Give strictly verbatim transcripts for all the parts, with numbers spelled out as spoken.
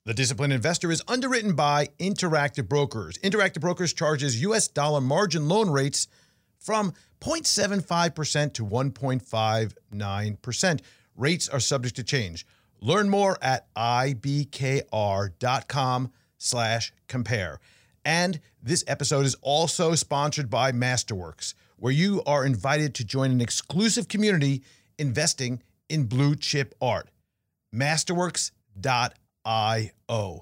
The Disciplined Investor is underwritten by Interactive Brokers. Interactive Brokers charges U S dollar margin loan rates from zero point seven five percent to one point five nine percent. Rates are subject to change. Learn more at ibkr.com slash compare. And this episode is also sponsored by Masterworks, where you are invited to join an exclusive community investing in blue chip art. Masterworks dot io.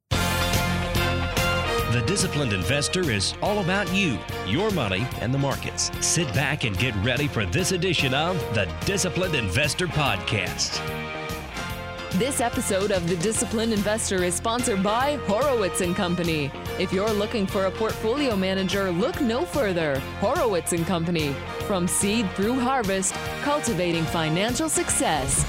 The Disciplined Investor is all about you, your money, and the markets. Sit back and get ready for this edition of the Disciplined Investor Podcast. This episode of The Disciplined Investor is sponsored by Horowitz and Company. If you're looking for a portfolio manager, look no further. Horowitz and Company. From seed through harvest, cultivating financial success.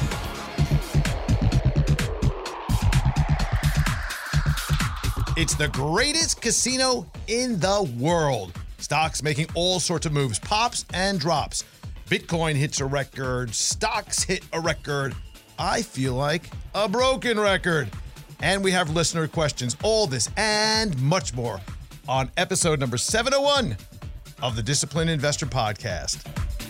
It's the greatest casino in the world. Stocks making all sorts of moves, pops and drops. Bitcoin hits a record, stocks hit a record. I feel like a broken record. And we have listener questions, all this and much more on episode number seven oh one of the Disciplined Investor Podcast.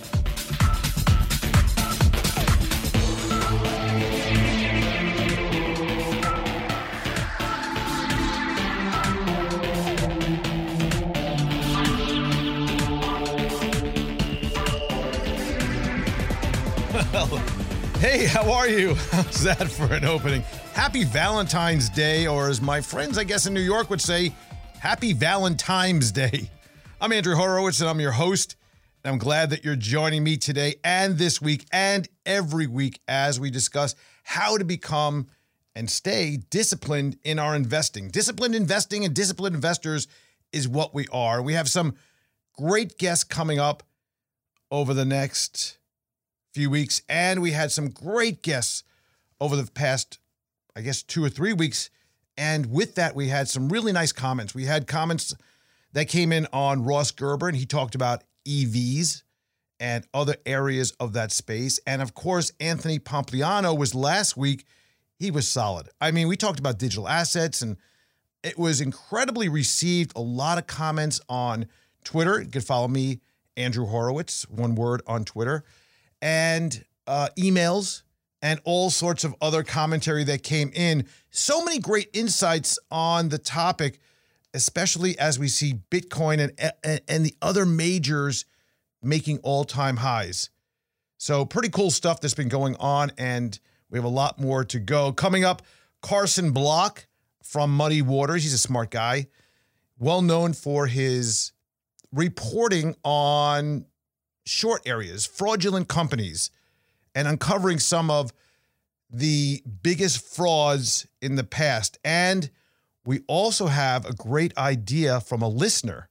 Well, hey, how are you? How's that for an opening? Happy Valentine's Day, or as my friends, I guess, in New York would say, Happy Valentine's Day. I'm Andrew Horowitz, and I'm your host. And I'm glad that you're joining me today and this week and every week as we discuss how to become and stay disciplined in our investing. Disciplined investing and disciplined investors is what we are. We have some great guests coming up over the next few weeks, and we had some great guests over the past, I guess, two or three weeks. And with that, we had some really nice comments. We had comments that came in on Ross Gerber, and he talked about E Vs and other areas of that space. And of course, Anthony Pompliano was last week. He was solid. I mean, we talked about digital assets, and it was incredibly received. A lot of comments on Twitter. You can follow me, Andrew Horowitz, one word on Twitter. And uh, emails and all sorts of other commentary that came in. So many great insights on the topic, especially as we see Bitcoin and, and, and the other majors making all-time highs. So pretty cool stuff that's been going on, and we have a lot more to go. Coming up, Carson Block from Muddy Waters. He's a smart guy, well known for his reporting on short areas, fraudulent companies, and uncovering some of the biggest frauds in the past. And we also have a great idea from a listener.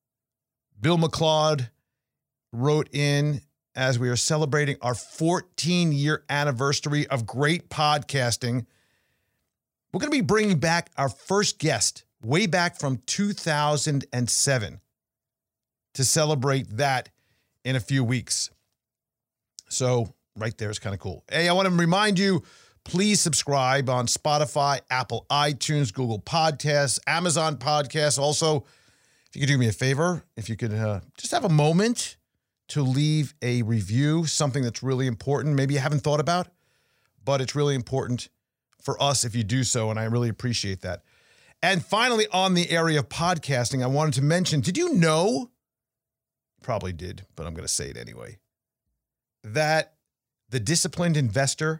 Bill McLeod wrote in as we are celebrating our fourteen-year anniversary of great podcasting. We're going to be bringing back our first guest way back from two thousand seven to celebrate that in a few weeks. So right there is kind of cool. Hey, I want to remind you, please subscribe on Spotify, Apple, iTunes, Google Podcasts, Amazon Podcasts. Also, if you could do me a favor, if you could uh, just have a moment to leave a review, something that's really important, maybe you haven't thought about, but it's really important for us if you do so, and I really appreciate that. And finally, on the area of podcasting, I wanted to mention, did you know, probably did, but I'm going to say it anyway, that The Disciplined Investor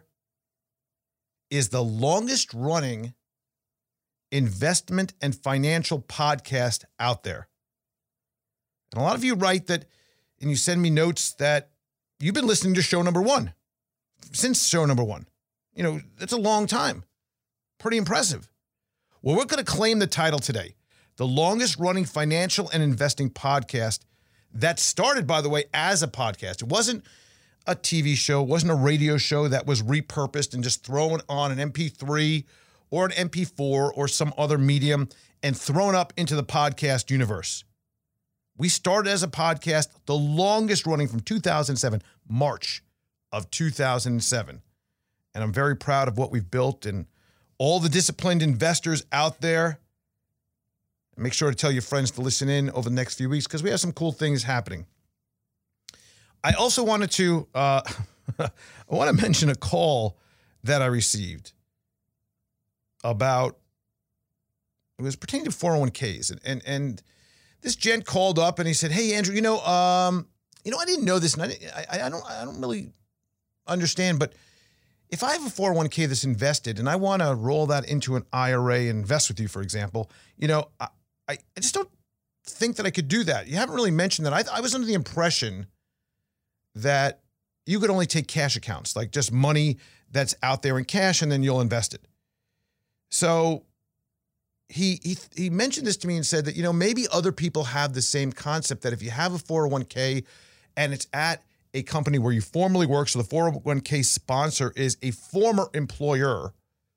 is the longest running investment and financial podcast out there. And a lot of you write that, and you send me notes that you've been listening to show number one, since show number one. You know, that's a long time. Pretty impressive. Well, we're going to claim the title today, the longest running financial and investing podcast that started, by the way, as a podcast. It wasn't a T V show, it wasn't a radio show that was repurposed and just thrown on an M P three or an M P four or some other medium and thrown up into the podcast universe. We started as a podcast, the longest running from two thousand seven, March of two thousand seven. And I'm very proud of what we've built and all the disciplined investors out there. Make sure to tell your friends to listen in over the next few weeks because we have some cool things happening. I also wanted to, uh, I want to mention a call that I received about, it was pertaining to four oh one k's. And, and, and this gent called up and he said, hey, Andrew, you know, um, you know, I didn't know this and I, I, I don't, I don't really understand, but if I have a four oh one k that's invested and I want to roll that into an I R A and invest with you, for example, you know, I, I just don't think that I could do that. You haven't really mentioned that. I, I was under the impression that you could only take cash accounts, like just money that's out there in cash, and then you'll invest it. So he he he mentioned this to me and said that, you know, maybe other people have the same concept, that if you have a four oh one k and it's at a company where you formerly work, so the four oh one k sponsor is a former employer,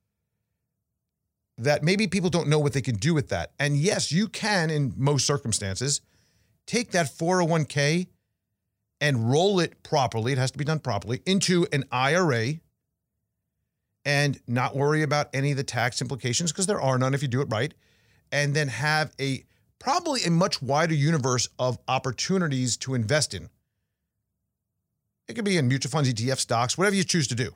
that maybe people don't know what they can do with that. And yes, you can, in most circumstances, take that four oh one k and roll it properly, it has to be done properly, into an I R A and not worry about any of the tax implications, because there are none if you do it right, and then have a probably a much wider universe of opportunities to invest in. It could be in mutual funds, E T F, stocks, whatever you choose to do.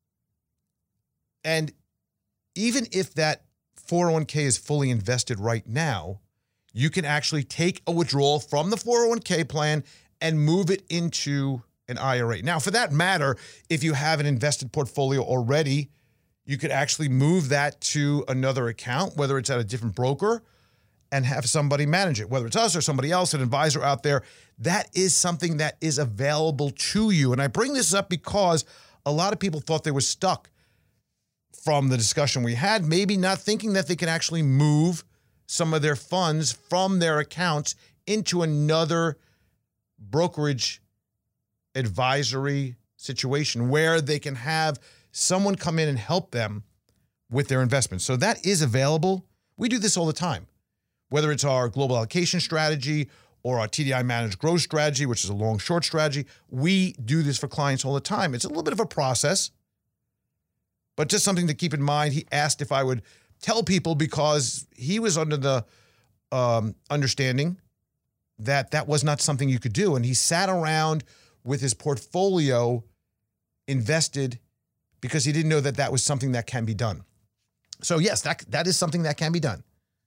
And even if that four oh one k is fully invested right now, you can actually take a withdrawal from the four oh one k plan and move it into an I R A. Now, for that matter, if you have an invested portfolio already, you could actually move that to another account, whether it's at a different broker, and have somebody manage it, whether it's us or somebody else, an advisor out there. That is something that is available to you. And I bring this up because a lot of people thought they were stuck from the discussion we had, maybe not thinking that they can actually move some of their funds from their accounts into another brokerage advisory situation where they can have someone come in and help them with their investments. So that is available. We do this all the time, whether it's our global allocation strategy or our T D I managed growth strategy, which is a long short strategy. We do this for clients all the time. It's a little bit of a process, but just something to keep in mind. He asked if I would tell people because he was under the um, understanding that that was not something you could do. And he sat around with his portfolio invested because he didn't know that that was something that can be done. So yes, that that is something that can be done.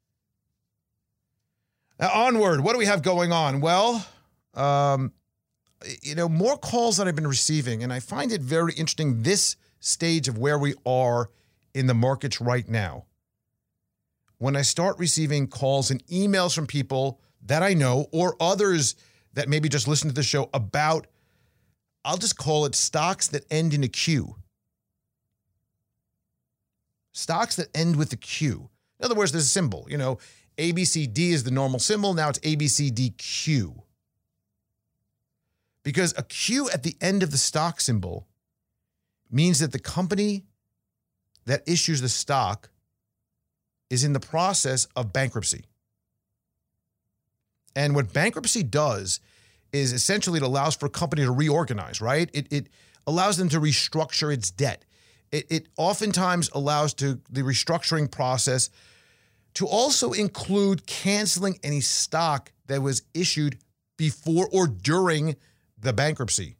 Now onward, what do we have going on? Well, um, you know, more calls that I've been receiving, and I find it very interesting this stage of where we are in the markets right now. When I start receiving calls and emails from people that I know or others that maybe just listen to the show about, I'll just call it stocks that end in a Q. Stocks that end with a Q. In other words, there's a symbol, you know, A B C D is the normal symbol. Now it's A B C D Q. Because a Q at the end of the stock symbol means that the company that issues the stock is in the process of bankruptcy. And what bankruptcy does is essentially it allows for a company to reorganize, right? It, it allows them to restructure its debt. It, it oftentimes allows to the restructuring process to also include canceling any stock that was issued before or during the bankruptcy.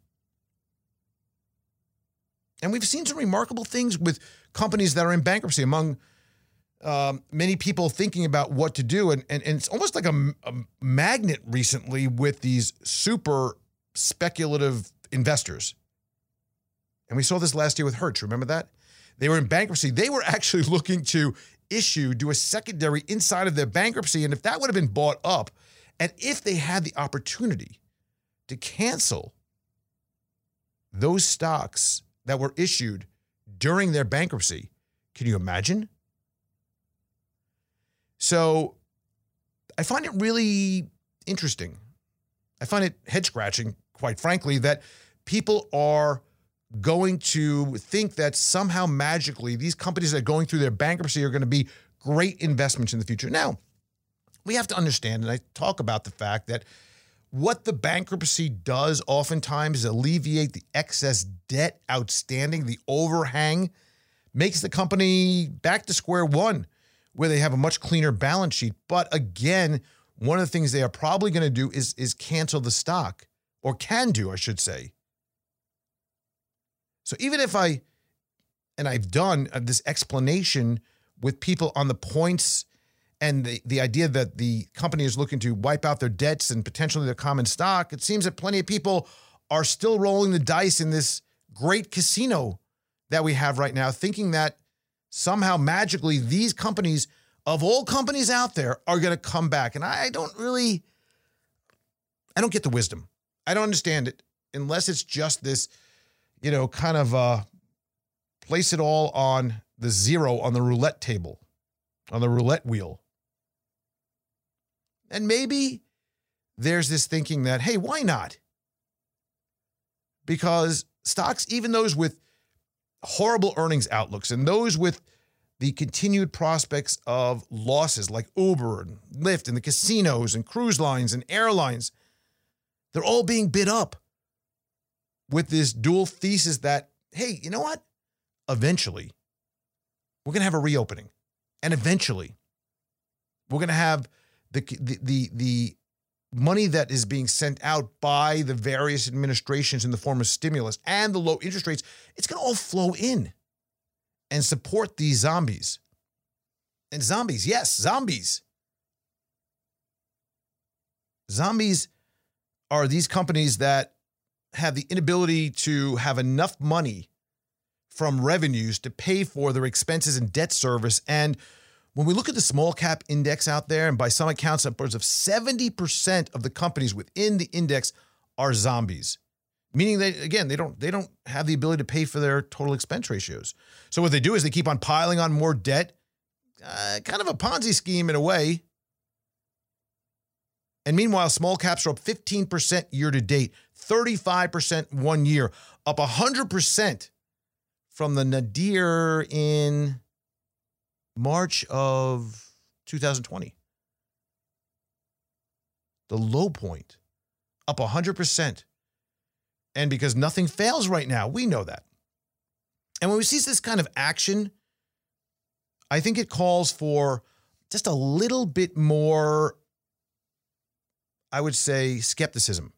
And we've seen some remarkable things with companies that are in bankruptcy, among um, many people thinking about what to do. And, and, and it's almost like a, a magnet recently with these super speculative investors. And we saw this last year with Hertz. Remember that? They were in bankruptcy. They were actually looking to issue, do a secondary inside of their bankruptcy. And if that would have been bought up, and if they had the opportunity to cancel those stocks that were issued during their bankruptcy, can you imagine? So I find it really interesting. I find it head-scratching, quite frankly, that people are going to think that somehow magically these companies that are going through their bankruptcy are going to be great investments in the future. Now, we have to understand, and I talk about the fact that what the bankruptcy does oftentimes is alleviate the excess debt outstanding, the overhang, makes the company back to square one, where they have a much cleaner balance sheet. But again, one of the things they are probably going to do is, is cancel the stock, or can do, I should say. So even if I, and I've done this explanation with people on the points and the, the idea that the company is looking to wipe out their debts and potentially their common stock, it seems that plenty of people are still rolling the dice in this great casino that we have right now, thinking that somehow magically these companies, of all companies out there, are going to come back. And I don't really, I don't get the wisdom. I don't understand it unless it's just this, you know, kind of uh, place it all on the zero on the roulette table, on the roulette wheel. And maybe there's this thinking that, hey, why not? Because stocks, even those with horrible earnings outlooks and those with the continued prospects of losses like Uber and Lyft and the casinos and cruise lines and airlines, they're all being bid up with this dual thesis that, hey, you know what? Eventually, we're going to have a reopening. And eventually, we're going to have the, the, the, the money that is being sent out by the various administrations in the form of stimulus and the low interest rates. It's going to all flow in and support these zombies. And zombies, yes, zombies. Zombies are these companies that have the inability to have enough money from revenues to pay for their expenses and debt service. And when we look at the small cap index out there, and by some accounts, upwards of seventy percent of the companies within the index are zombies, meaning they, again, they don't, they don't have the ability to pay for their total expense ratios. So what they do is they keep on piling on more debt, uh, kind of a Ponzi scheme in a way. And meanwhile, small caps are up fifteen percent year to date, thirty-five percent one year, up one hundred percent from the nadir in March of two thousand twenty. The low point, up one hundred percent. And because nothing fails right now, we know that. And when we see this kind of action, I think it calls for just a little bit more, I would say, skepticism.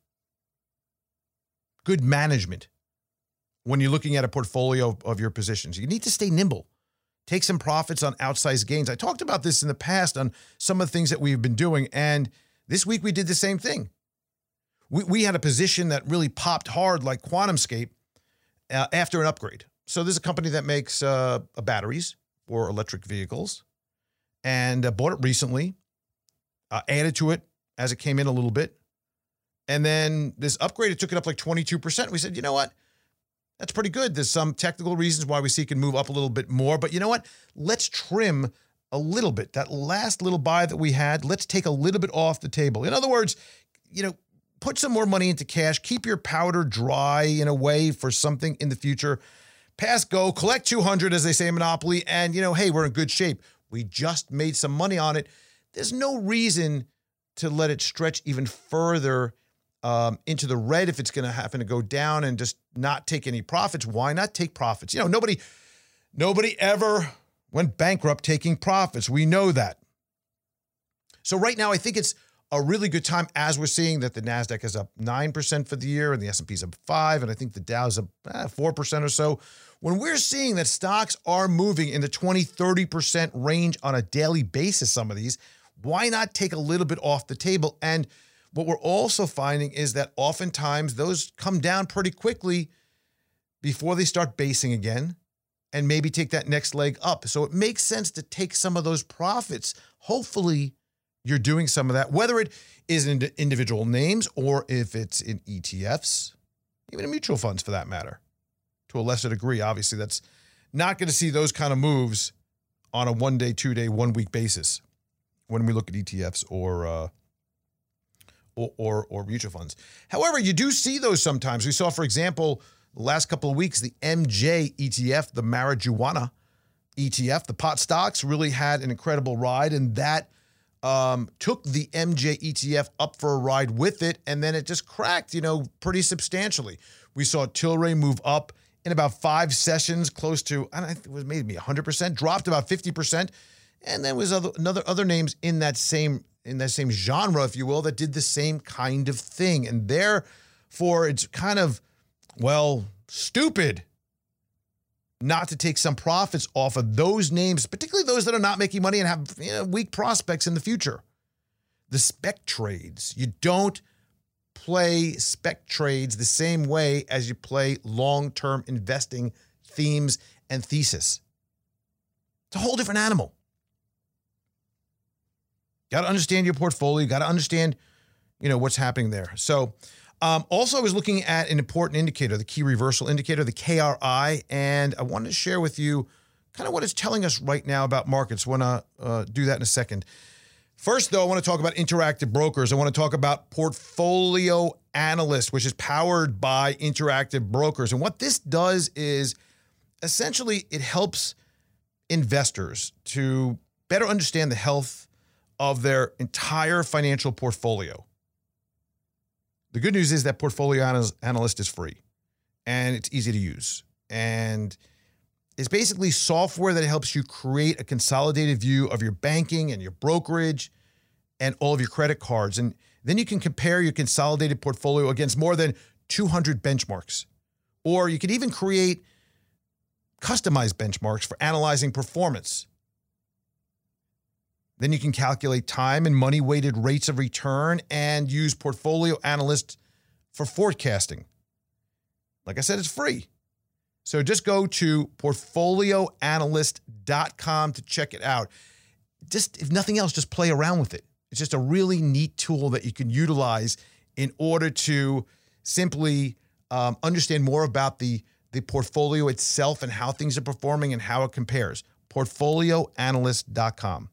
Good management when you're looking at a portfolio of your positions. You need to stay nimble. Take some profits on outsized gains. I talked about this in the past on some of the things that we've been doing, and this week we did the same thing. We, we had a position that really popped hard like QuantumScape uh, after an upgrade. So there's a company that makes uh, batteries for electric vehicles, and uh, bought it recently, uh, added to it as it came in a little bit. And then this upgrade, it took it up like twenty-two percent. We said, you know what? That's pretty good. There's some technical reasons why we see it can move up a little bit more. But you know what? Let's trim a little bit. That last little buy that we had, let's take a little bit off the table. In other words, you know, put some more money into cash. Keep your powder dry in a way for something in the future. Pass go, collect two hundred, as they say in Monopoly. And, you know, hey, we're in good shape. We just made some money on it. There's no reason to let it stretch even further um, into the red if it's going to happen to go down and just not take any profits. Why not take profits? You know, nobody, nobody ever went bankrupt taking profits. We know that. So right now, I think it's a really good time, as we're seeing that the NASDAQ is up nine percent for the year and the S and P's up five, and I think the Dow's up eh, four percent or so. When we're seeing that stocks are moving in the twenty, thirty percent range on a daily basis, some of these, why not take a little bit off the table? And what we're also finding is that oftentimes those come down pretty quickly before they start basing again and maybe take that next leg up. So it makes sense to take some of those profits. Hopefully you're doing some of that, whether it is in individual names or if it's in E T Fs, even in mutual funds for that matter. To a lesser degree, obviously, that's not going to see those kind of moves on a one-day, two-day, one-week basis when we look at E T Fs or, uh, or, or, or mutual funds. However, you do see those sometimes. We saw, for example, the last couple of weeks, the M J E T F, the marijuana E T F, the pot stocks really had an incredible ride, and that Um, took the M J E T F up for a ride with it, and then it just cracked, you know, pretty substantially. We saw Tilray move up in about five sessions, close to, I don't know, it was maybe one hundred percent, dropped about fifty percent. And then was other, another other names in that same in that same genre, if you will, that did the same kind of thing. And therefore, it's kind of, well, stupid not to take some profits off of those names, particularly those that are not making money and have, you know, weak prospects in the future. The spec trades. You don't play spec trades the same way as you play long-term investing themes and thesis. It's a whole different animal. Got to understand your portfolio. Got to understand, you know, what's happening there. So um, also I was looking at an important indicator, the key reversal indicator, the K R I, and I wanted to share with you kind of what it's telling us right now about markets. I want to uh, do that in a second. First, though, I want to talk about Interactive Brokers. I want to talk about Portfolio Analyst, which is powered by Interactive Brokers. And what this does is essentially it helps investors to better understand the health of their entire financial portfolio. The good news is that Portfolio Analyst is free and it's easy to use. And it's basically software that helps you create a consolidated view of your banking and your brokerage and all of your credit cards. And then you can compare your consolidated portfolio against more than two hundred benchmarks. Or you could even create customized benchmarks for analyzing performance. Then you can calculate time and money-weighted rates of return and use Portfolio Analyst for forecasting. Like I said, it's free. So just go to portfolio analyst dot com to check it out. Just, if nothing else, just play around with it. It's just a really neat tool that you can utilize in order to simply um, understand more about the, the portfolio itself and how things are performing and how it compares. portfolio analyst dot com.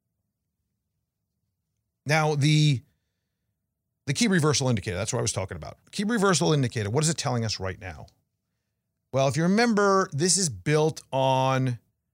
Now, the, the key reversal indicator, that's what I was talking about. Key reversal indicator, what is it telling us right now? Well, if you remember, this is built on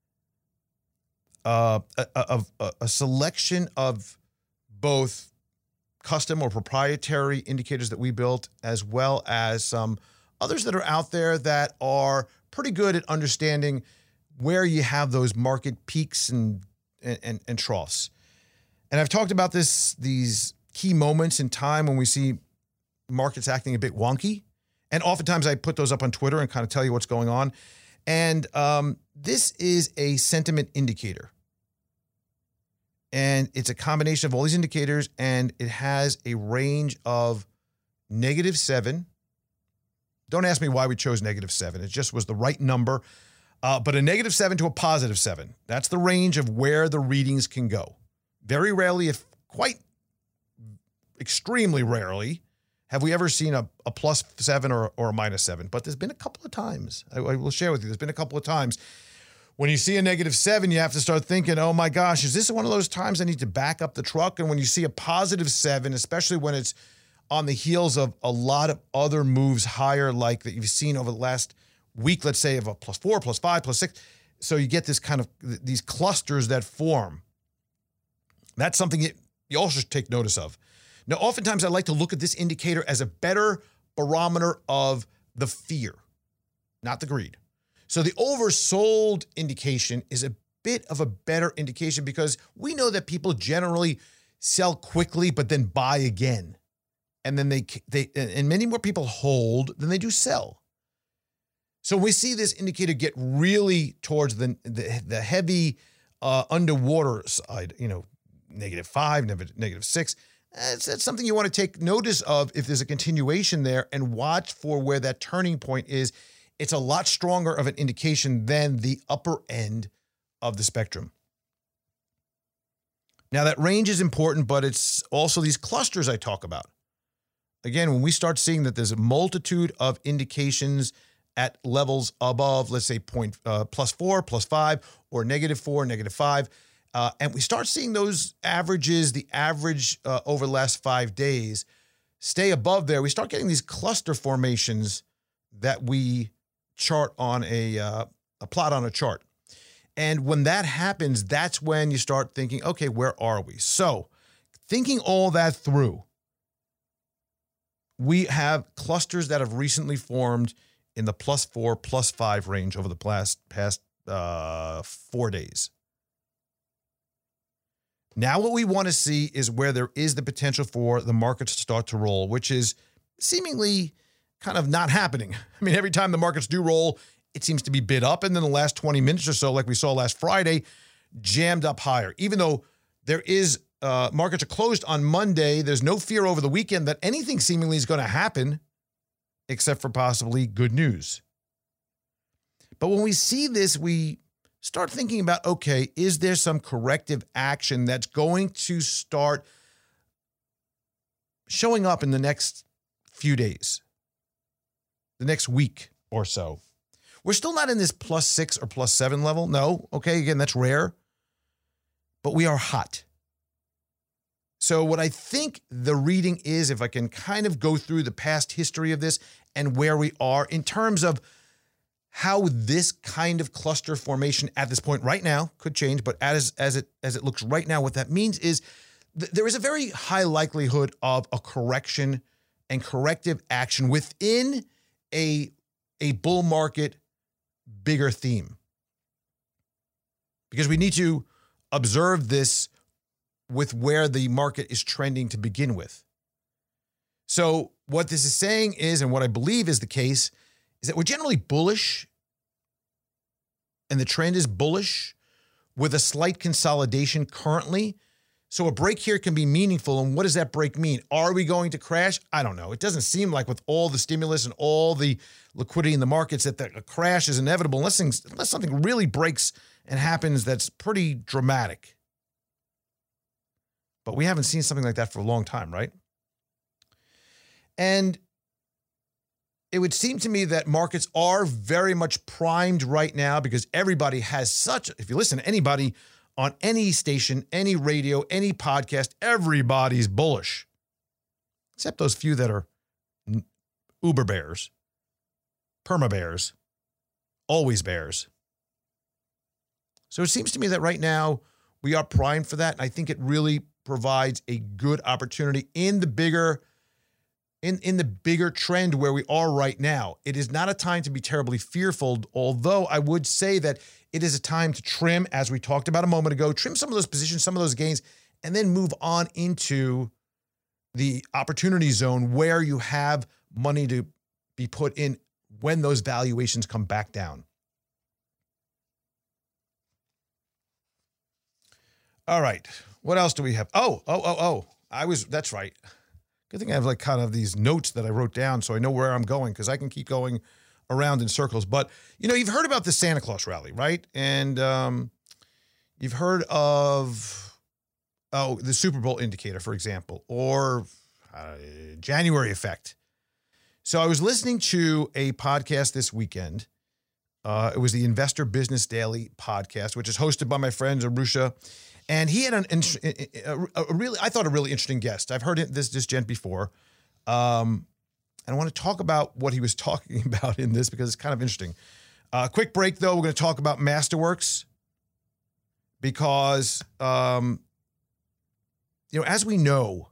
uh, a, a, a selection of both custom or proprietary indicators that we built, as well as some others that are out there that are pretty good at understanding where you have those market peaks and and, and troughs. And I've talked about this, these key moments in time when we see markets acting a bit wonky. And oftentimes I put those up on Twitter and kind of tell you what's going on. And um, this is a sentiment indicator. And it's a combination of all these indicators, and it has a range of negative seven. Don't ask me why we chose negative seven. It just was the right number. Uh, but a negative seven to a positive seven. That's the range of where the readings can go. Very rarely, if quite extremely rarely, have we ever seen a, a plus seven or, or a minus seven? But there's been a couple of times. I, I will share with you. There's been a couple of times. When you see a negative seven, you have to start thinking, oh my gosh, is this one of those times I need to back up the truck? And when you see a positive seven, especially when it's on the heels of a lot of other moves higher, like that you've seen over the last week, let's say of a plus four, plus five, plus six. So you get this kind of, these clusters that form. That's something that you also should take notice of. Now, oftentimes I like to look at this indicator as a better barometer of the fear, not the greed. So the oversold indication is a bit of a better indication because we know that people generally sell quickly, but then buy again. And then they, they and many more people hold than they do sell. So we see this indicator get really towards the, the, the heavy uh, underwater side, you know, negative five, negative six. That's, that's something you want to take notice of if there's a continuation there and watch for where that turning point is. It's a lot stronger of an indication than the upper end of the spectrum. Now, that range is important, but it's also these clusters I talk about. Again, when we start seeing that there's a multitude of indications at levels above, let's say point uh, plus four, plus five, or negative four, negative five, Uh, and we start seeing those averages, the average uh, over the last five days, stay above there. We start getting these cluster formations that we chart on a, uh, a plot on a chart. And when that happens, that's when you start thinking, okay, where are we? So thinking all that through, we have clusters that have recently formed in the plus four, plus five range over the past, past uh, four days. Now what we want to see is where there is the potential for the markets to start to roll, which is seemingly kind of not happening. I mean, every time the markets do roll, it seems to be bid up. And then the last twenty minutes or so, like we saw last Friday, jammed up higher. Even though there is, uh, markets are closed on Monday, there's no fear over the weekend that anything seemingly is going to happen except for possibly good news. But when we see this, we start thinking about, okay, is there some corrective action that's going to start showing up in the next few days, the next week or so? We're still not in this plus six or plus seven level. No, okay, again, that's rare, but we are hot. So what I think the reading is, if I can kind of go through the past history of this and where we are in terms of how this kind of cluster formation at this point right now could change, but as as it as it looks right now, what that means is th- there is a very high likelihood of a correction and corrective action within a, a bull market bigger theme. Because we need to observe this with where the market is trending to begin with. So what this is saying is, and what I believe is the case, is that we're generally bullish, and the trend is bullish with a slight consolidation currently. So a break here can be meaningful. And what does that break mean? Are we going to crash? I don't know. It doesn't seem like, with all the stimulus and all the liquidity in the markets, that the, a crash is inevitable unless, things, unless something really breaks and happens that's pretty dramatic. But we haven't seen something like that for a long time, right? And it would seem to me that markets are very much primed right now because everybody has such, if you listen to anybody on any station, any radio, any podcast, everybody's bullish. Except those few that are uber bears, perma bears, always bears. So it seems to me that right now we are primed for that. And I think it really provides a good opportunity in the bigger In, in the bigger trend where we are right now. It is not a time to be terribly fearful, although I would say that it is a time to trim, as we talked about a moment ago, trim some of those positions, some of those gains, and then move on into the opportunity zone where you have money to be put in when those valuations come back down. All right. What else do we have? Oh, oh, oh, oh. I was, that's right. Good thing I have like kind of these notes that I wrote down so I know where I'm going, because I can keep going around in circles. But, you know, you've heard about the Santa Claus rally, right? And um, you've heard of, oh, the Super Bowl indicator, for example, or uh, January effect. So I was listening to a podcast this weekend. Uh, it was the Investor Business Daily podcast, which is hosted by my friend Arusha. And he had an a, a really, I thought, a really interesting guest. I've heard this this gent before, um, and I want to talk about what he was talking about in this because it's kind of interesting. Uh, quick break, though. We're going to talk about Masterworks because, um, you know, as we know,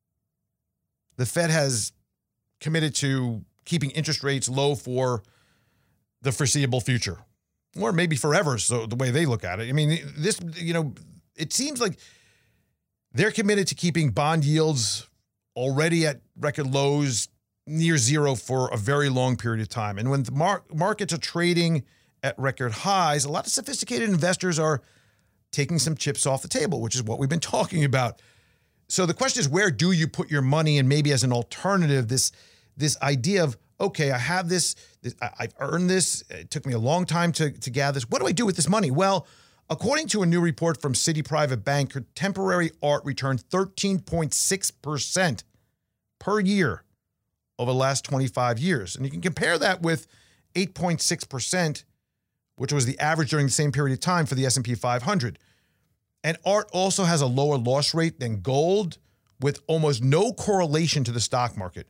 the Fed has committed to keeping interest rates low for the foreseeable future, or maybe forever. So the way they look at it, I mean, this, you know. It seems like they're committed to keeping bond yields already at record lows, near zero, for a very long period of time. And when the mar- markets are trading at record highs, a lot of sophisticated investors are taking some chips off the table, which is what we've been talking about. So the question is, where do you put your money? And maybe as an alternative, this, this idea of, okay, I have this, this I, I've earned this. It took me a long time to, to gather this. What do I do with this money? Well, according to a new report from Citi Private Bank, contemporary art returned thirteen point six percent per year over the last twenty-five years. And you can compare that with eight point six percent, which was the average during the same period of time for the S and P five hundred. And art also has a lower loss rate than gold, with almost no correlation to the stock market.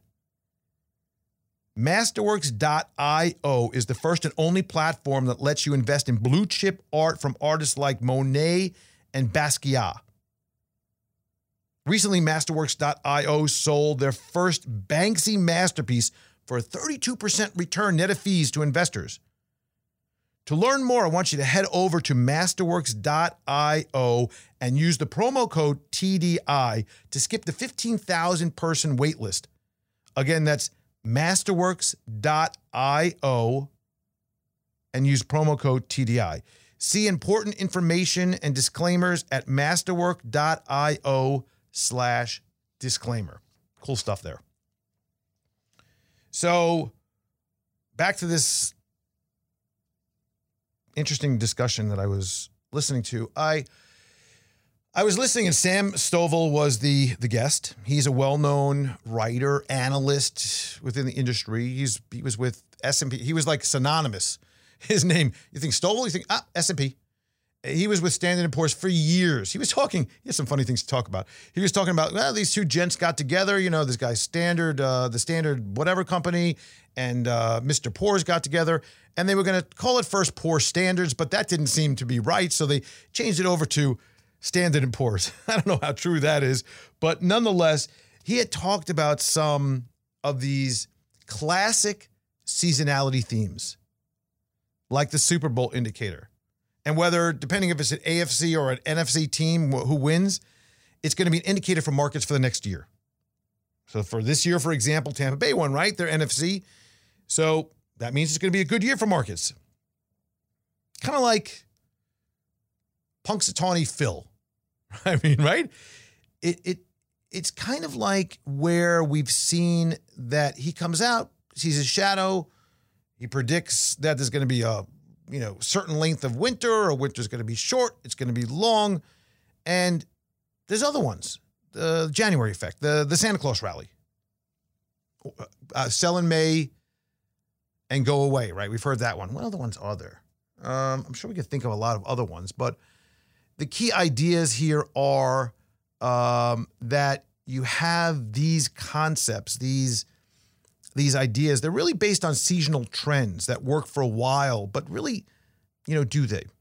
Masterworks dot io is the first and only platform that lets you invest in blue chip art from artists like Monet and Basquiat. Recently, Masterworks dot io sold their first Banksy masterpiece for a thirty-two percent return net of fees to investors. To learn more, I want you to head over to masterworks dot io and use the promo code T D I to skip the fifteen thousand person wait list. Again, that's masterworks dot io and use promo code T D I. See important information and disclaimers at masterwork dot io slash disclaimer. Cool stuff there. So back to this interesting discussion that I was listening to. I I was listening, and Sam Stovall was the the guest. He's a well-known writer, analyst within the industry. He's he was with S and P. He was like synonymous. His name, you think Stovall, you think, ah, S and P. He was with Standard and Poor's for years. He was talking, he has some funny things to talk about. He was talking about, well, these two gents got together. You know, this guy's Standard, uh, the Standard whatever company, and uh, Mister Poor's got together, and they were going to call it first Poor Standards, but that didn't seem to be right, so they changed it over to Standard and Poor's. I don't know how true that is, but nonetheless, he had talked about some of these classic seasonality themes, like the Super Bowl indicator. And whether, depending if it's an A F C or an N F C team who wins, it's going to be an indicator for markets for the next year. So for this year, for example, Tampa Bay won, right? They're N F C. So that means it's going to be a good year for markets. Kind of like Punxsutawney Phil. I mean, right? It it It's kind of like where we've seen that he comes out, sees his shadow, he predicts that there's going to be a you know, certain length of winter, or winter's going to be short, it's going to be long. And there's other ones. The January effect, the, the Santa Claus rally. Uh, sell in May and go away, right? We've heard that one. What other ones are there? Um, I'm sure we could think of a lot of other ones, but the key ideas here are um, that you have these concepts, these These ideas, they're really based on seasonal trends that work for a while, but really, you know, do they?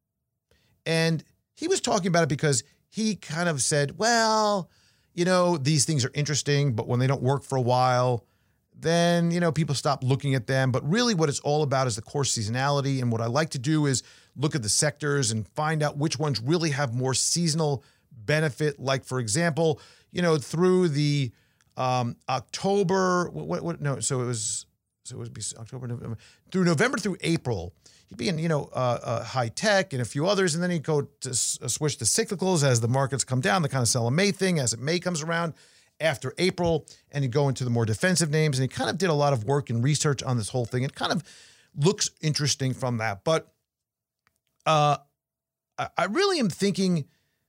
And he was talking about it because he kind of said, well, you know, these things are interesting, but when they don't work for a while, then, you know, people stop looking at them. But really what it's all about is the core seasonality. And what I like to do is look at the sectors and find out which ones really have more seasonal benefit. Like, for example, you know, through the Um, October, what, what, no, so it was, so it would be October, November, through November through April, he'd be in, you know, uh, uh, high tech and a few others. And then he'd go to uh, switch to cyclicals as the markets come down, the kind of sell in May thing as it May comes around after April. And he'd go into the more defensive names. And he kind of did a lot of work and research on this whole thing. It kind of looks interesting from that. But uh, I, I really am thinking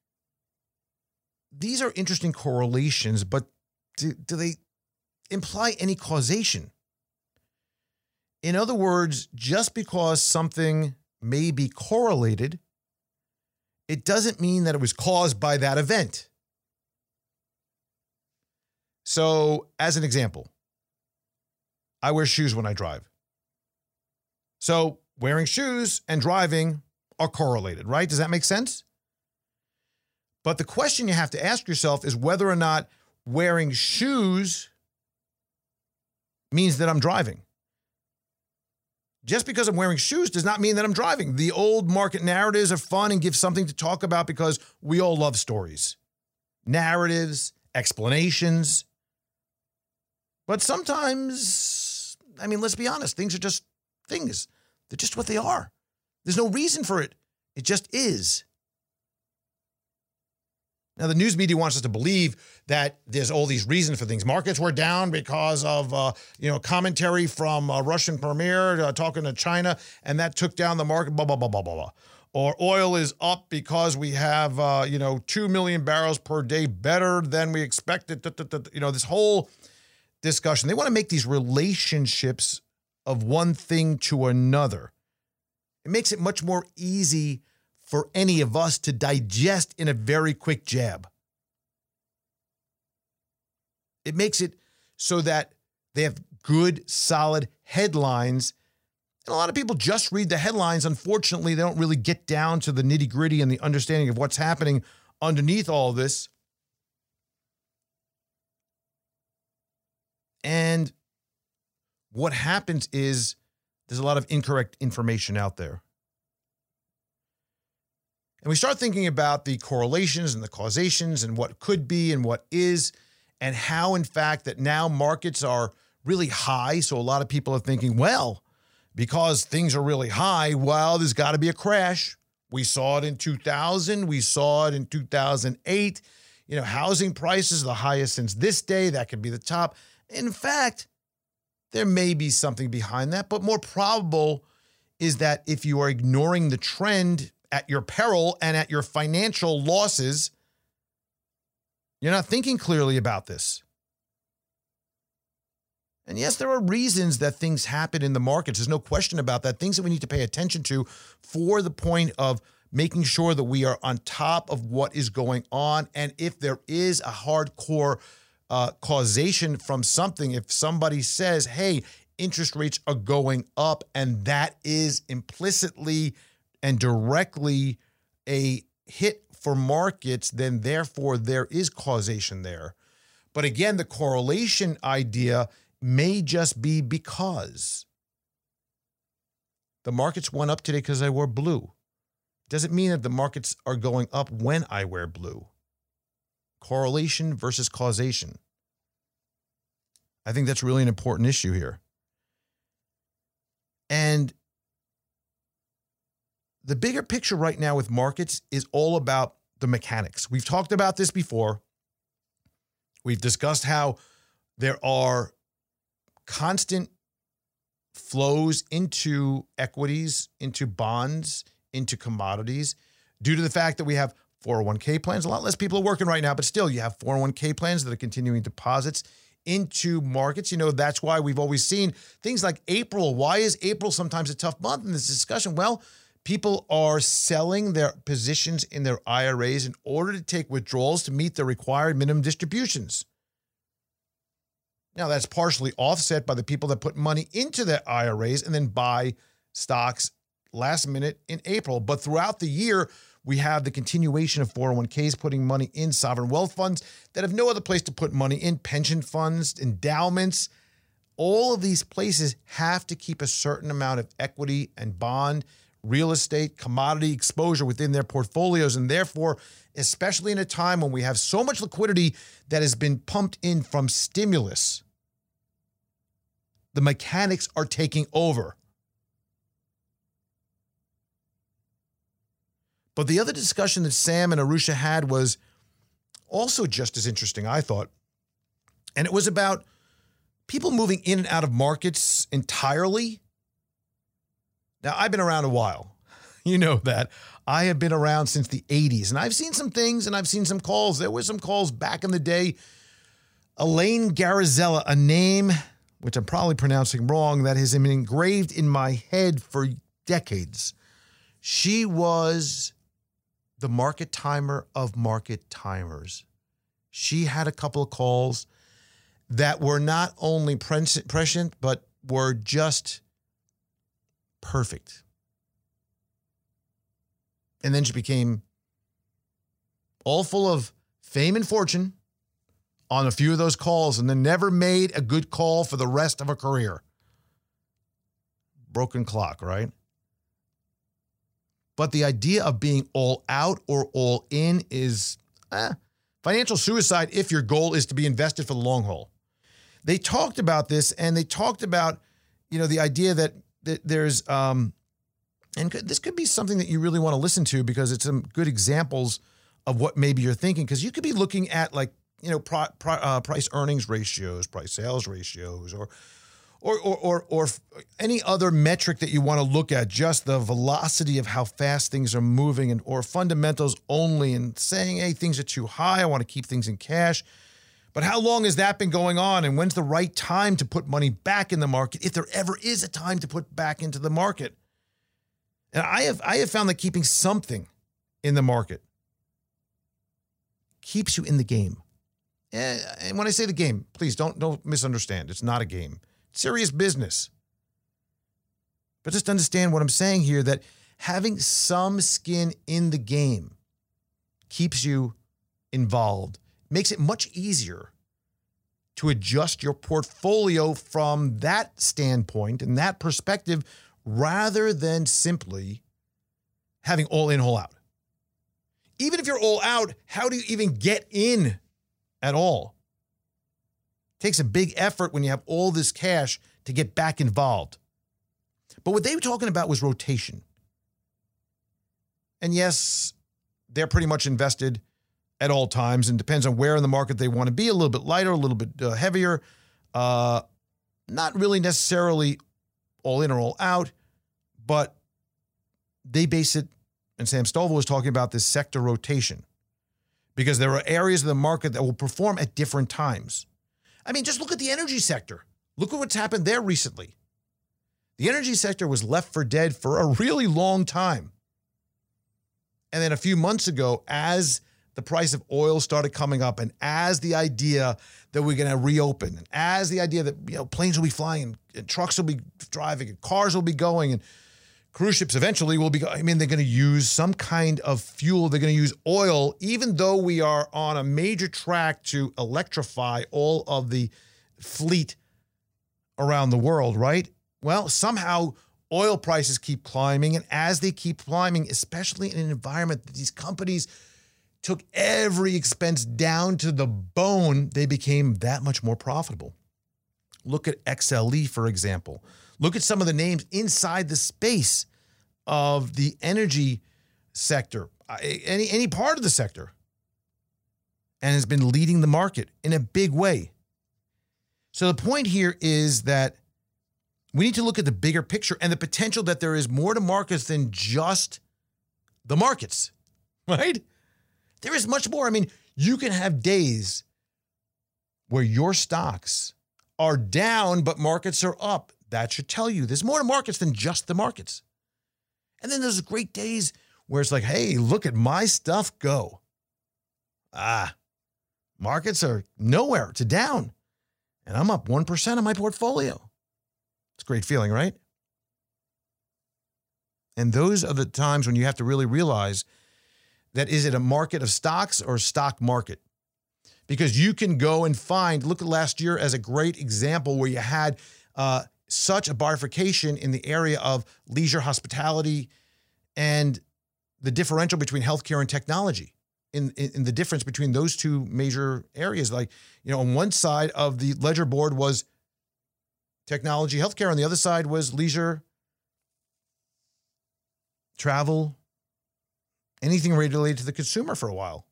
these are interesting correlations, but Do, do they imply any causation? In other words, just because something may be correlated, it doesn't mean that it was caused by that event. So, as an example, I wear shoes when I drive. So, wearing shoes and driving are correlated, right? Does that make sense? But the question you have to ask yourself is whether or not wearing shoes means that I'm driving. Just because I'm wearing shoes does not mean that I'm driving. The old market narratives are fun and give something to talk about because we all love stories, narratives, explanations. But sometimes, I mean, let's be honest, things are just things. They're just what they are. There's no reason for it. It just is. Now, the news media wants us to believe that there's all these reasons for things. Markets were down because of, uh, you know, commentary from a Russian premier uh, talking to China, and that took down the market, blah, blah, blah, blah, blah, blah. Or oil is up because we have, uh, you know, two million barrels per day better than we expected. You know, this whole discussion. They want to make these relationships of one thing to another. It makes it much more easy for any of us to digest in a very quick jab. It makes it so that they have good, solid headlines. And a lot of people just read the headlines. Unfortunately, they don't really get down to the nitty-gritty and the understanding of what's happening underneath all of this. And what happens is there's a lot of incorrect information out there. And we start thinking about the correlations and the causations and what could be and what is, and how, in fact, that now markets are really high. So a lot of people are thinking, well, because things are really high, well, there's got to be a crash. We saw it in two thousand. We saw it in two thousand eight. You know, housing prices are the highest since this day. That could be the top. In fact, there may be something behind that, but more probable is that if you are ignoring the trend at your peril and at your financial losses, you're not thinking clearly about this. And yes, there are reasons that things happen in the markets. There's no question about that. Things that we need to pay attention to for the point of making sure that we are on top of what is going on. And if there is a hardcore uh, causation from something, if somebody says, hey, interest rates are going up, and that is implicitly and directly a hit for markets, then therefore there is causation there. But again, the correlation idea may just be because the markets went up today because I wore blue. Doesn't mean that the markets are going up when I wear blue. Correlation versus causation. I think that's really an important issue here. And the bigger picture right now with markets is all about the mechanics. We've talked about this before. We've discussed how there are constant flows into equities, into bonds, into commodities, due to the fact that we have four oh one k plans. A lot less people are working right now, but still you have four oh one k plans that are continuing deposits into markets. You know, that's why we've always seen things like April. Why is April sometimes a tough month in this discussion? Well, people are selling their positions in their I R As in order to take withdrawals to meet the required minimum distributions. Now, that's partially offset by the people that put money into their I R As and then buy stocks last minute in April. But throughout the year, we have the continuation of four oh one k's putting money in sovereign wealth funds that have no other place to put money in, pension funds, endowments. All of these places have to keep a certain amount of equity and bond, real estate, commodity exposure within their portfolios. And therefore, especially in a time when we have so much liquidity that has been pumped in from stimulus, the mechanics are taking over. But the other discussion that Sam and Arusha had was also just as interesting, I thought. And it was about people moving in and out of markets entirely. Now, I've been around a while. You know that. I have been around since the eighties, and I've seen some things and I've seen some calls. There were some calls back in the day. Elaine Garizella, a name which I'm probably pronouncing wrong, that has been engraved in my head for decades. She was the market timer of market timers. She had a couple of calls that were not only prescient, but were just perfect. And then she became all full of fame and fortune on a few of those calls, and then never made a good call for the rest of her career. Broken clock, right? But the idea of being all out or all in is eh, financial suicide if your goal is to be invested for the long haul. They talked about this, and they talked about, you know, the idea that, that there's, um, and this could be something that you really want to listen to because it's some good examples of what maybe you're thinking. Because you could be looking at, like, you know, pri- pri- uh, price earnings ratios, price sales ratios, or Or, or or or any other metric that you want to look at, just the velocity of how fast things are moving, and or fundamentals only, and saying, hey, things are too high, I want to keep things in cash. But how long has that been going on, and when's the right time to put money back in the market, if there ever is a time to put back into the market? And I have I have found that keeping something in the market keeps you in the game. And when I say the game, please don't don't misunderstand. It's not a game. Serious business. But just understand what I'm saying here, that having some skin in the game keeps you involved, makes it much easier to adjust your portfolio from that standpoint and that perspective rather than simply having all in, all out. Even if you're all out, how do you even get in at all? It takes a big effort when you have all this cash to get back involved. But what they were talking about was rotation. And yes, they're pretty much invested at all times, and depends on where in the market they want to be, a little bit lighter, a little bit uh, heavier, uh, not really necessarily all in or all out, but they base it, and Sam Stovall was talking about this sector rotation, because there are areas of the market that will perform at different times. I mean, just look at the energy sector. Look at what's happened there recently. The energy sector was left for dead for a really long time. And then a few months ago, as the price of oil started coming up, and as the idea that we're going to reopen, and as the idea that, you know, planes will be flying, and, and trucks will be driving, and cars will be going, and cruise ships eventually will be, I mean, they're going to use some kind of fuel. They're going to use oil, even though we are on a major track to electrify all of the fleet around the world, right? Well, somehow oil prices keep climbing, and as they keep climbing, especially in an environment that these companies took every expense down to the bone, they became that much more profitable. Look at X L E, for example. Look at some of the names inside the space of the energy sector, any, any part of the sector, and has been leading the market in a big way. So the point here is that we need to look at the bigger picture and the potential that there is more to markets than just the markets, right? There is much more. I mean, you can have days where your stocks are down, but markets are up. That should tell you there's more to markets than just the markets. And then there's great days where it's like, hey, look at my stuff go. Ah, markets are nowhere to down, and I'm up one percent on my portfolio. It's a great feeling, right? And those are the times when you have to really realize that, is it a market of stocks or a stock market? Because you can go and find, look at last year as a great example where you had uh, such a bifurcation in the area of leisure, hospitality, and the differential between healthcare and technology. In, in, in the difference between those two major areas, like, you know, on one side of the ledger board was technology, healthcare. On the other side was leisure, travel, anything related to the consumer for a while.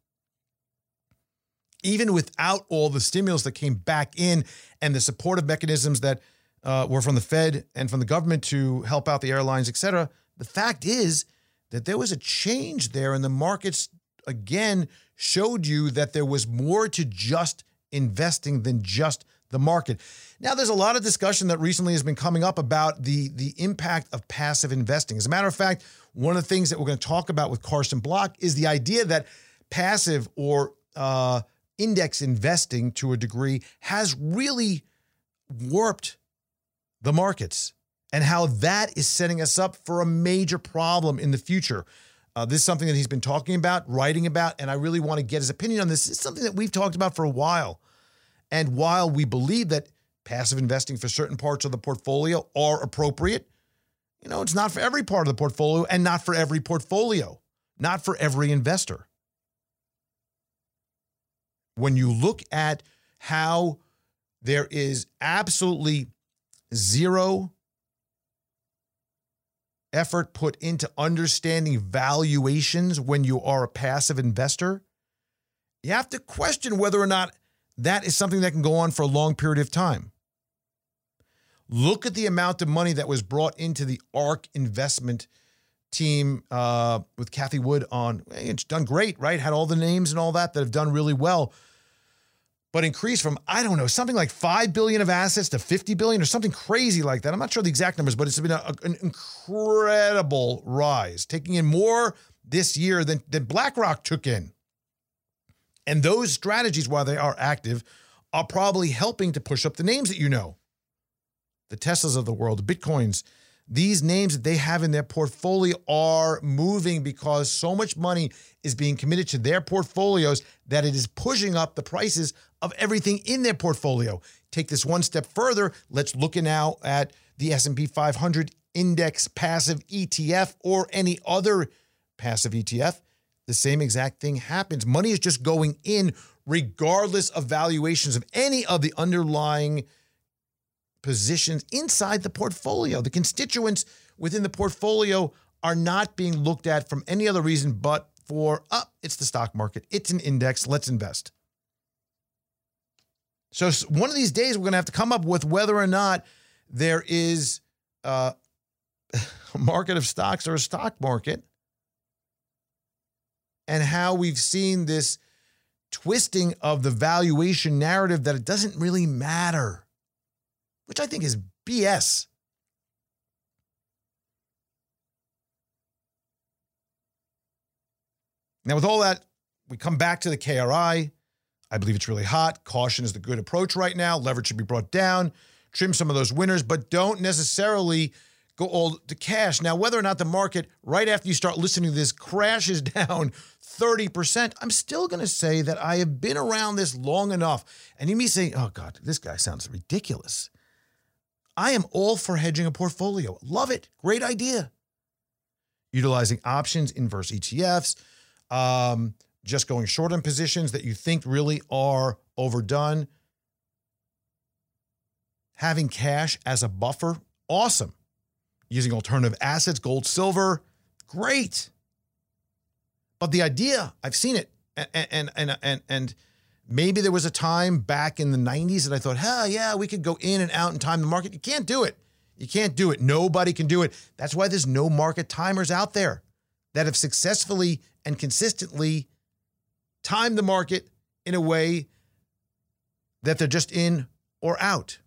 Even without all the stimulus that came back in and the supportive mechanisms that uh, were from the Fed and from the government to help out the airlines, et cetera, the fact is that there was a change there, and the markets, again, showed you that there was more to just investing than just the market. Now, there's a lot of discussion that recently has been coming up about the, the impact of passive investing. As a matter of fact, one of the things that we're going to talk about with Carson Block is the idea that passive or uh, index investing, to a degree, has really warped the markets, and how that is setting us up for a major problem in the future. Uh, this is something that he's been talking about, writing about, and I really want to get his opinion on this. It's something that we've talked about for a while. And while we believe that passive investing for certain parts of the portfolio are appropriate, you know, it's not for every part of the portfolio, and not for every portfolio, not for every investor. When you look at how there is absolutely zero effort put into understanding valuations when you are a passive investor, you have to question whether or not that is something that can go on for a long period of time. Look at the amount of money that was brought into the ARK investment team uh, with Cathie Wood on. It's done great, right? Had all the names and all that that have done really well, but increased from, I don't know, something like five billion dollars of assets to fifty billion dollars or something crazy like that. I'm not sure the exact numbers, but it's been a, an incredible rise, taking in more this year than, than BlackRock took in. And those strategies, while they are active, are probably helping to push up the names that you know. The Teslas of the world, the Bitcoins, these names that they have in their portfolio are moving because so much money is being committed to their portfolios that it is pushing up the prices of everything in their portfolio. Take this one step further. Let's look now at the S and P five hundred Index Passive E T F or any other passive E T F. The same exact thing happens. Money is just going in regardless of valuations of any of the underlying positions inside the portfolio. The constituents within the portfolio are not being looked at from any other reason but for, oh, it's the stock market. It's an index. Let's invest. So one of these days, we're going to have to come up with whether or not there is uh, a market of stocks or a stock market, and how we've seen this twisting of the valuation narrative that it doesn't really matter, which I think is B S. Now, with all that, we come back to the K R I. I believe it's really hot. Caution is the good approach right now. Leverage should be brought down. Trim some of those winners, but don't necessarily go all to cash. Now, whether or not the market, right after you start listening to this, crashes down thirty percent, I'm still going to say that I have been around this long enough. And you may say, oh, God, this guy sounds ridiculous. I am all for hedging a portfolio. Love it. Great idea. Utilizing options, inverse E T Fs, um, just going short on positions that you think really are overdone. Having cash as a buffer, awesome. Using alternative assets, gold, silver, great. But the idea, I've seen it, and and and and, and maybe there was a time back in the nineties that I thought, hell yeah, we could go in and out and time the market. You can't do it. You can't do it. Nobody can do it. That's why there's no market timers out there that have successfully and consistently timed the market in a way that they're just in or out.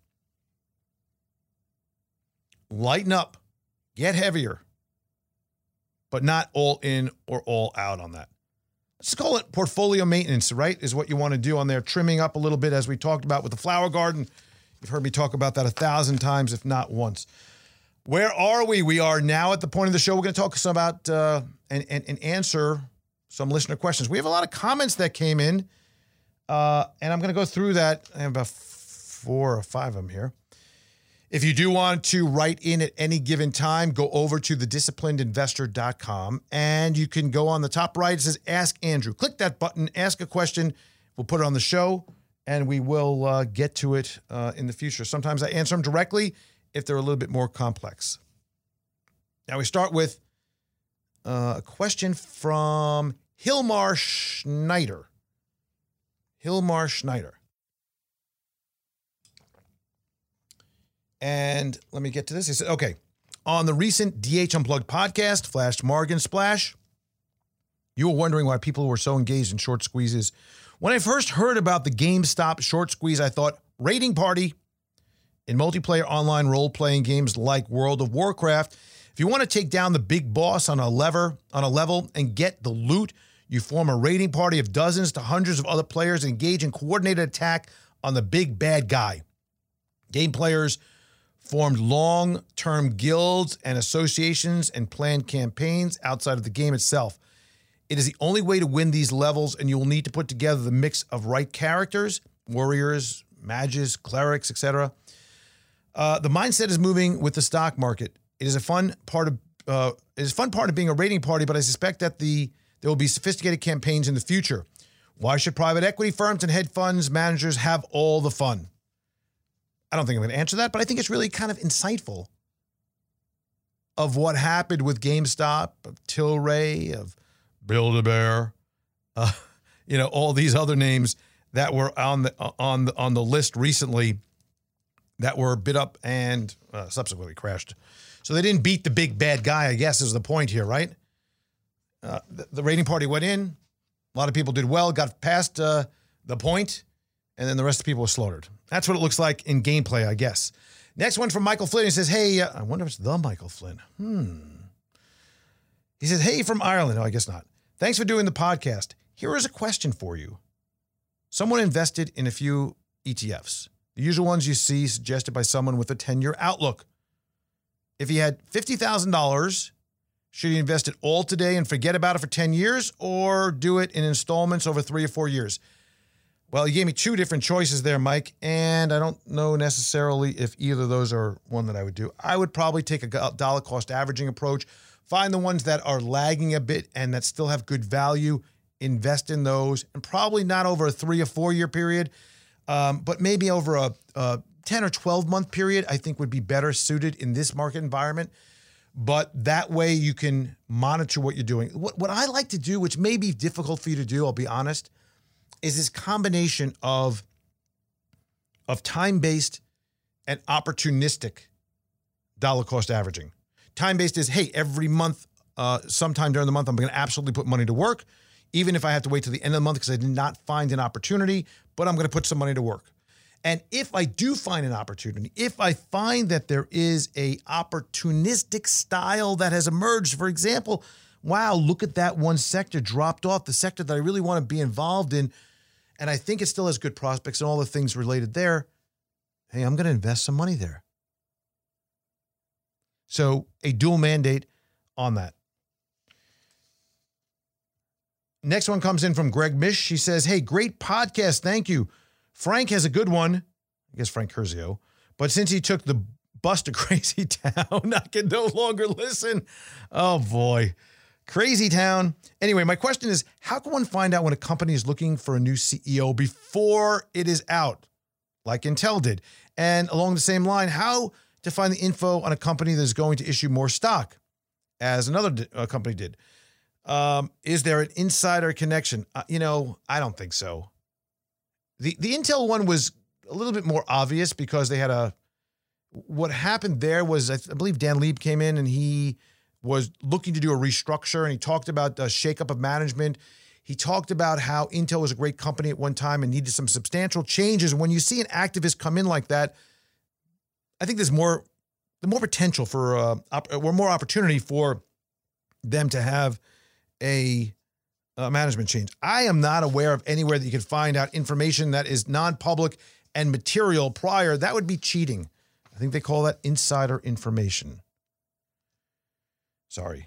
Lighten up, get heavier, but not all in or all out on that. Let's call it portfolio maintenance, right, is what you want to do on there. Trimming up a little bit, as we talked about with the flower garden. You've heard me talk about that a thousand times, if not once. Where are we? We are now at the point of the show. We're going to talk some about uh, and, and, and answer some listener questions. We have a lot of comments that came in, uh, and I'm going to go through that. I have about four or five of them here. If you do want to write in at any given time, go over to the disciplined investor dot com, and you can go on the top right. It says Ask Andrew. Click that button, ask a question. We'll put it on the show, and we will uh, get to it uh, in the future. Sometimes I answer them directly if they're a little bit more complex. Now we start with uh, a question from Hilmar Schneider. Hilmar Schneider. And let me get to this. He said, okay, on the recent D H Unplugged podcast, Flash Morgan Splash, you were wondering why people were so engaged in short squeezes. When I first heard about the GameStop short squeeze, I thought, raiding party in multiplayer online role-playing games like World of Warcraft. If you want to take down the big boss on a lever, on a level and get the loot, you form a raiding party of dozens to hundreds of other players and engage in coordinated attack on the big bad guy. Game players formed long-term guilds and associations and planned campaigns outside of the game itself. It is the only way to win these levels, and you will need to put together the mix of right characters, warriors, mages, clerics, et cetera. Uh, the mindset is moving with the stock market. It is a fun part of uh, it is a fun part of being a raiding party, but I suspect that the there will be sophisticated campaigns in the future. Why should private equity firms and hedge funds managers have all the fun? I don't think I'm going to answer that, but I think it's really kind of insightful of what happened with GameStop, of Tilray, of Build-A-Bear, uh, you know, all these other names that were on the on the on the list recently that were bid up and uh, subsequently crashed. So they didn't beat the big bad guy, I guess, is the point here, right? Uh, the, the raiding party went in. A lot of people did well, got past uh, the point, and then the rest of the people were slaughtered. That's what it looks like in gameplay, I guess. Next one from Michael Flynn. He says, hey, uh, I wonder if it's the Michael Flynn. Hmm. He says, hey, from Ireland. No, I guess not. Thanks for doing the podcast. Here is a question for you. Someone invested in a few E T Fs. The usual ones you see suggested by someone with a ten-year outlook. If he had fifty thousand dollars, should he invest it all today and forget about it for ten years, or do it in installments over three or four years? Well, you gave me two different choices there, Mike, and I don't know necessarily if either of those are one that I would do. I would probably take a dollar cost averaging approach, find the ones that are lagging a bit and that still have good value, invest in those, and probably not over a three or four year period, um, but maybe over a, a ten or twelve month period, I think would be better suited in this market environment. But that way you can monitor what you're doing. What, what I like to do, which may be difficult for you to do, I'll be honest, is this combination of, of time-based and opportunistic dollar cost averaging. Time-based is, hey, every month, uh, sometime during the month, I'm going to absolutely put money to work, even if I have to wait till the end of the month because I did not find an opportunity, but I'm going to put some money to work. And if I do find an opportunity, if I find that there is a opportunistic style that has emerged, for example, wow, look at that one sector dropped off, the sector that I really want to be involved in, and I think it still has good prospects and all the things related there, hey, I'm going to invest some money there. So a dual mandate on that. Next one comes in from Greg Mish. She says, hey, great podcast. Thank you. Frank has a good one. I guess Frank Curzio. But since he took the bus to Crazy Town, I can no longer listen. Oh, boy. Crazy Town. Anyway, my question is, how can one find out when a company is looking for a new C E O before it is out, like Intel did? And along the same line, how to find the info on a company that is going to issue more stock, as another uh, company did? Um, is there an insider connection? Uh, you know, I don't think so. The the Intel one was a little bit more obvious because they had a, what happened there was, I, th- I believe Dan Lieb came in and he was looking to do a restructure, and he talked about the shakeup of management. He talked about how Intel was a great company at one time and needed some substantial changes. And when you see an activist come in like that, I think there's more, the more potential for, uh, op- or more opportunity for them to have a, a management change. I am not aware of anywhere that you can find out information that is non-public and material prior. That would be cheating. I think they call that insider information. Sorry.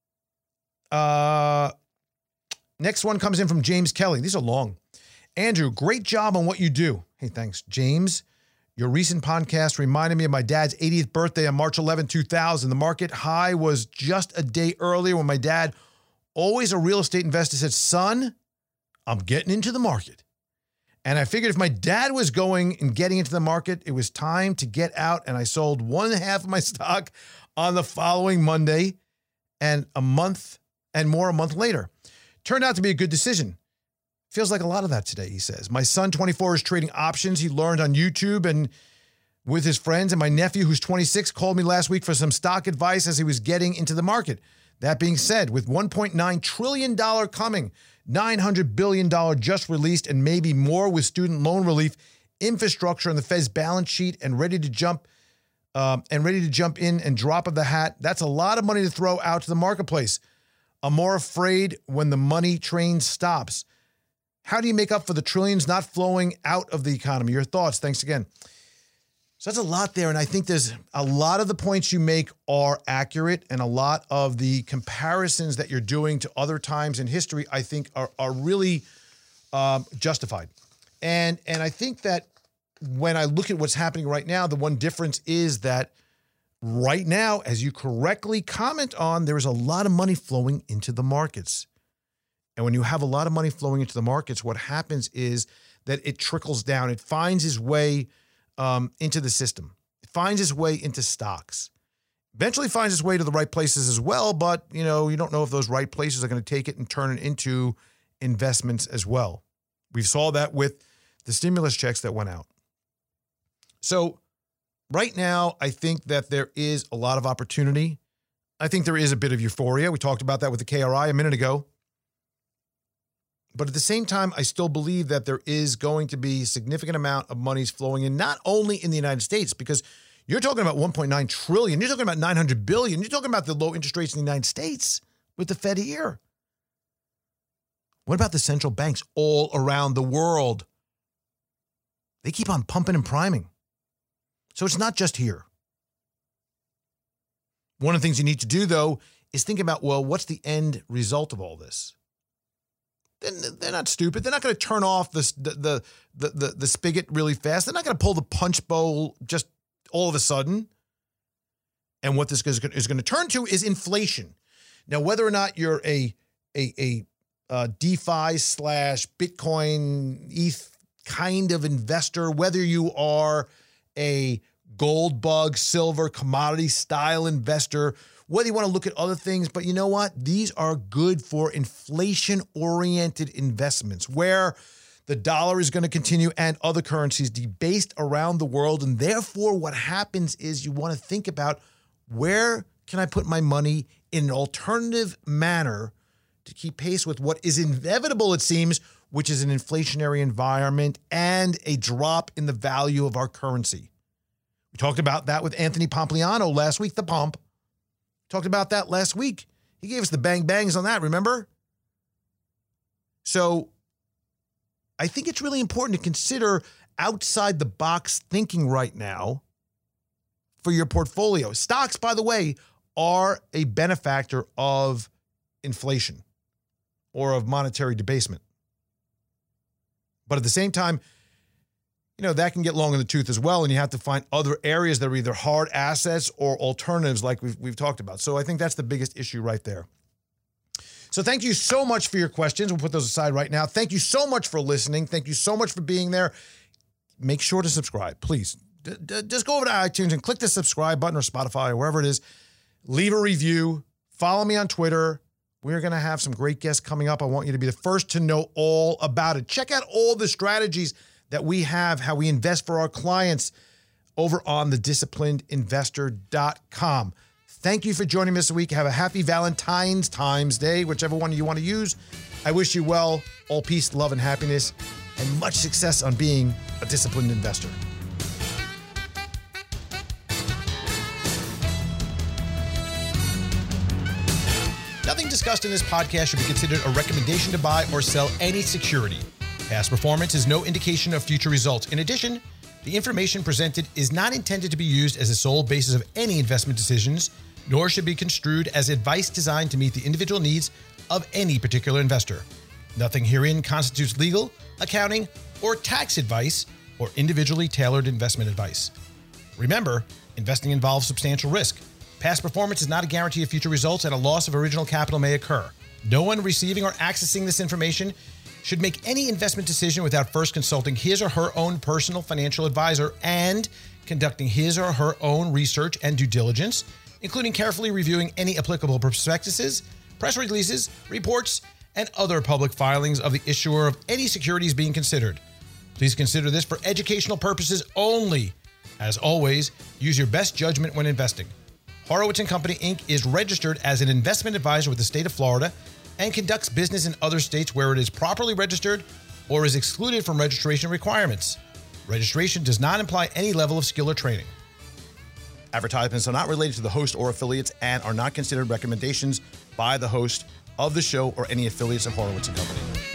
Uh, next one comes in from James Kelly. These are long. Andrew, great job on what you do. Hey, thanks, James. Your recent podcast reminded me of my dad's eightieth birthday on March eleventh, two thousand. The market high was just a day earlier when my dad, always a real estate investor, said, son, I'm getting into the market. And I figured if my dad was going and getting into the market, it was time to get out. And I sold one half of my stock on the following Monday, and a month and more a month later. Turned out to be a good decision. Feels like a lot of that today, he says. My son, twenty-four, is trading options he learned on YouTube and with his friends. And my nephew, who's twenty-six, called me last week for some stock advice as he was getting into the market. That being said, with one point nine trillion dollars coming, nine hundred billion dollars just released, and maybe more with student loan relief, infrastructure on the Fed's balance sheet, and ready to jump um, and ready to jump in and drop of the hat, that's a lot of money to throw out to the marketplace. I'm more afraid when the money train stops. How do you make up for the trillions not flowing out of the economy? Your thoughts. Thanks again. So that's a lot there. And I think there's a lot of the points you make are accurate, and a lot of the comparisons that you're doing to other times in history, I think are, are really um, justified. And, and I think that when I look at what's happening right now, the one difference is that right now, as you correctly comment on, there is a lot of money flowing into the markets. And when you have a lot of money flowing into the markets, what happens is that it trickles down. It finds its way um, into the system. It finds its way into stocks. Eventually finds its way to the right places as well, but you know, you don't know if those right places are going to take it and turn it into investments as well. We saw that with the stimulus checks that went out. So right now, I think that there is a lot of opportunity. I think there is a bit of euphoria. We talked about that with the K R I a minute ago. But at the same time, I still believe that there is going to be a significant amount of monies flowing in, not only in the United States, because you're talking about one point nine trillion dollars, you're talking about nine hundred billion dollars, you're talking about the low interest rates in the United States with the Fed here. What about the central banks all around the world? They keep on pumping and priming. So it's not just here. One of the things you need to do, though, is think about, well, what's the end result of all this? Then they're not stupid. They're not going to turn off the, the, the, the, the spigot really fast. They're not going to pull the punch bowl just all of a sudden. And what this is going to turn to is inflation. Now, whether or not you're a, a, a, a DeFi slash Bitcoin, E T H kind of investor, whether you are a gold bug, silver, commodity style investor, whether you want to look at other things, but you know what? These are good for inflation-oriented investments where the dollar is going to continue and other currencies debased around the world. And therefore, what happens is you want to think about, where can I put my money in an alternative manner to keep pace with what is inevitable, it seems, which is an inflationary environment and a drop in the value of our currency. We talked about that with Anthony Pompliano last week, the Pomp. Talked about that last week. He gave us the bang bangs on that, remember? So I think it's really important to consider outside the box thinking right now for your portfolio. Stocks, by the way, are a benefactor of inflation or of monetary debasement. But at the same time, you know, that can get long in the tooth as well, and you have to find other areas that are either hard assets or alternatives like we've, we've talked about. So I think that's the biggest issue right there. So thank you so much for your questions. We'll put those aside right now. Thank you so much for listening. Thank you so much for being there. Make sure to subscribe, please. D- d- just go over to iTunes and click the subscribe button or Spotify or wherever it is. Leave a review. Follow me on Twitter. We're going to have some great guests coming up. I want you to be the first to know all about it. Check out all the strategies that we have, how we invest for our clients over on the disciplined investor dot com. Thank you for joining me this week. Have a happy Valentine's Times Day, whichever one you want to use. I wish you well, all peace, love, and happiness, and much success on being a disciplined investor. Nothing discussed in this podcast should be considered a recommendation to buy or sell any security. Past performance is no indication of future results. In addition, the information presented is not intended to be used as a sole basis of any investment decisions, nor should be construed as advice designed to meet the individual needs of any particular investor. Nothing herein constitutes legal, accounting, or tax advice or individually tailored investment advice. Remember, investing involves substantial risk. Past performance is not a guarantee of future results, and a loss of original capital may occur. No one receiving or accessing this information should make any investment decision without first consulting his or her own personal financial advisor and conducting his or her own research and due diligence, including carefully reviewing any applicable prospectuses, press releases, reports, and other public filings of the issuer of any securities being considered. Please consider this for educational purposes only. As always, use your best judgment when investing. Horowitz and Company, Incorporated is registered as an investment advisor with the state of Florida and conducts business in other states where it is properly registered or is excluded from registration requirements. Registration does not imply any level of skill or training. Advertisements are not related to the host or affiliates and are not considered recommendations by the host of the show or any affiliates of Horowitz and Company.